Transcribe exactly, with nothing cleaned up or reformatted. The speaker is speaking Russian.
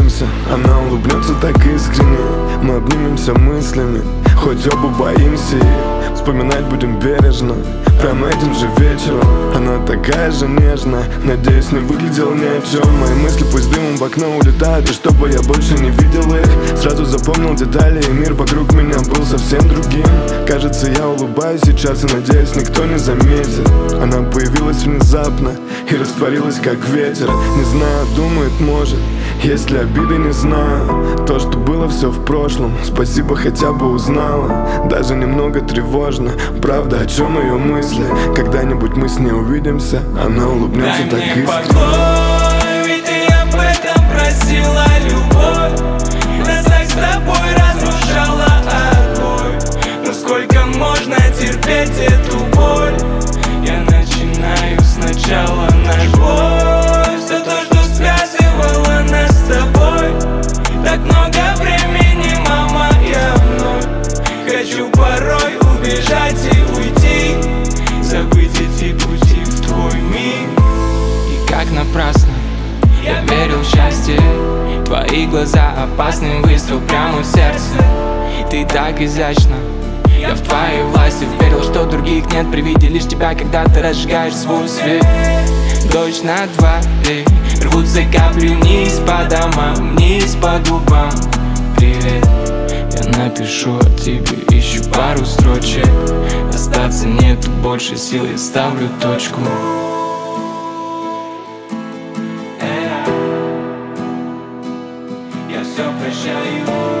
увидимся, она улыбнется так искренне. Мы обнимемся мыслями, хоть оба боимся, и вспоминать будем бережно, прямо этим же вечером. Она такая же нежная, надеюсь, не выглядел ни о чем. Мои мысли пусть дымом в окно улетают, и чтобы я больше не видел их. Сразу запомнил детали, и мир вокруг меня был совсем другим. Кажется, я улыбаюсь сейчас и надеюсь, никто не заметит. Она появилась внезапно и растворилась как ветер. Не знаю, думает, может, есть ли обиды, не знаю. То, что было, все в прошлом, спасибо, хотя бы узнала. Даже немного тревожно, правда, о чем ее мысли. Когда-нибудь мы с ней увидимся, она улыбнется так искренне. Покой, ведь ты об этом просила, любовь. Нас так с тобой разрушала огонь. Но сколько можно терпеть эту боль? Я начинаю сначала, наш бой. Все то, что связывало нас с тобой. Так много времени, мама, я вновь хочу порой убежать и уйти, забыть эти пути в твой мир. И как напрасно я верил в счастье. Твои глаза опасный выстрел прямо в сердце. Ты так изящна, я в твоей власти. Верил, что других нет, при виде лишь тебя, когда ты разжигаешь свой свет. Дождь на дворе, рвутся капли вниз по домам, вниз по губам. Привет, я напишу о тебе, ищу пару строчек. Остаться нету больше сил, я ставлю точку. Я все прощаю.